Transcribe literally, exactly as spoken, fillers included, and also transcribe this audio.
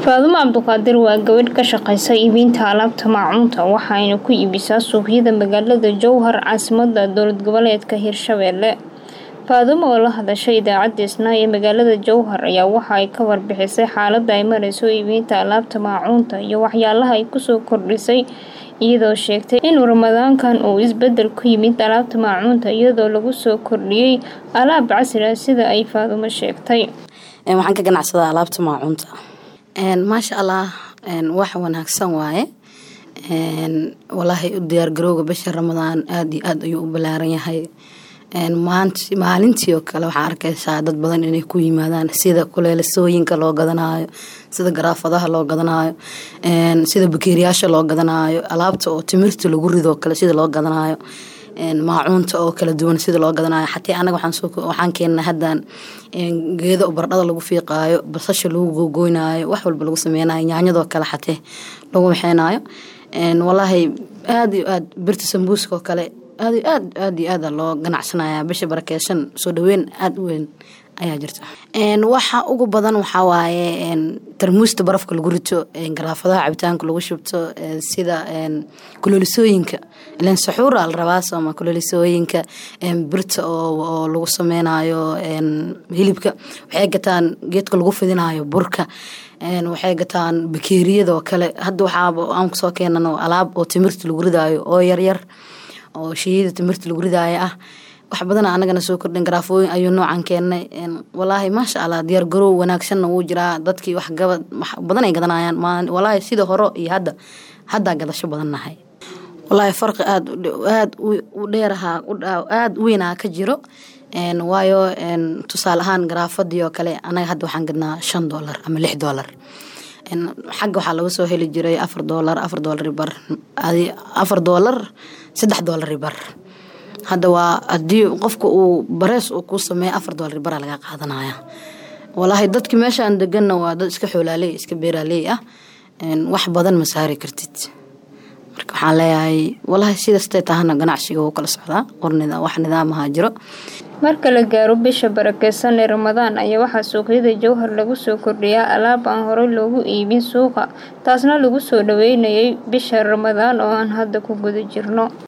Faadumo Cabdiqaadir waa gabadh ka shaqeysa iibinta alaabta maacuunta waxayna ku iibisaa suuqyada magaalada Jowhar caasimadda dowlad goboleedka Hirshabelle. Faadumo oo la hadashay idaacadda Isna ee magaalada Jowhar ayaa waxa ay ka warbixisay xaaladda ay marayso iibinta alaabta maacuunta iyo waxyaalaha ay ku soo kordhisay iyadoo sheegtay in Ramadaankan uu isbedel ku yimid alaabta maacuunta iyadoo lagu soo kordhiyay alaab casri ah sida ay Faadumo sheegtay. waxaan ka ganacsadaa alaabta maacuunta een maasha Allah een wax wanaagsan waaye een wallahi u diyaar garowga bisha Ramadaan aad iyo aad ayuu u balaaran yahay een maanta maalintii oo kale waxaan arkaysaa dad badan inay ku yimaadaan sida kuleelasooyinka loo gadanayo sida garaafadaha loo gadanayo een sida bakeeriyaasha loo gadanayo alaabta oo timirta lagu rido kale sida loo gadanayo een maacuunta oo kala duwan sida loo gadanayo xataa anaga waxaan soo waxaan keenay haddaan een geedo baradhada lagu fiiqaayo basasha lagu googooynayo wax walba lagu sameeynayo yaanyada kale xataa lagu waxeenayo een wallahi aad iyo aad birta sambuuska oo kale aad iyo aad aad iyo aad loo ganacsanaya bisha barakeysan soo dhaweyn aad u weyn ayaa jirta een waxa ugu badan waxa waaye een tarmuusta barafka lagu rito een garaafadaha cabitaanka lagu shubto sida een kuleelisooyinka ileen saxuur al rabaas ama kuleelisooyinka een birta oo lagu sameynayo een hilibka waxay gataan geedka lagu fidinayo burka een waxay gataan bakeeriyada oo kale hadda waxa aan soo keenano alaab oo timirta lagu ridayo oo yar yar oo shiida timirta lagu ridayo ah wax badan anagana soo kordhin garaafooyin ayuu noocan keenay een wallahi ma sha Allah diyaar garow wanaagsan uu jiraa dadkii wax gabad badan ay gadanayaan wallahi sida hore iyo hadda hadda gadasho badan nahay wallahi farqi aad aad u dheeraha aad weynaa ka jiro een waayo een tusaale ahaan garaafadii oo kale anaga hadda waxaan gadnaa shan dollar ama lix dollar een xagga waxa lagu soo heli jiray afar dollar afar dollar bar afar dollar saddex dollar bar hadda waa hadii qofka uu barees uu ku sameeyo afar dollar bar laga qaadanaya wallahi dadka meesha aan deganna waa dad iska xoolaaley iska beeraley ah een wax badan ma saari kartid marka waxaan leeyahay wallahi sidaas tahana ganacsiga uu kala socdaa qornida wax nidaamaha jiro marka la gaaro bisha barakeysan ee Ramadaan ayaa waxa suuqyada Jowhar lagu soo kordhiyaa alaab aan hore loogu iibin suuqa taasna lagu soo dhaweynayay bisha Ramadaan oo aan hadda ku guda jirno.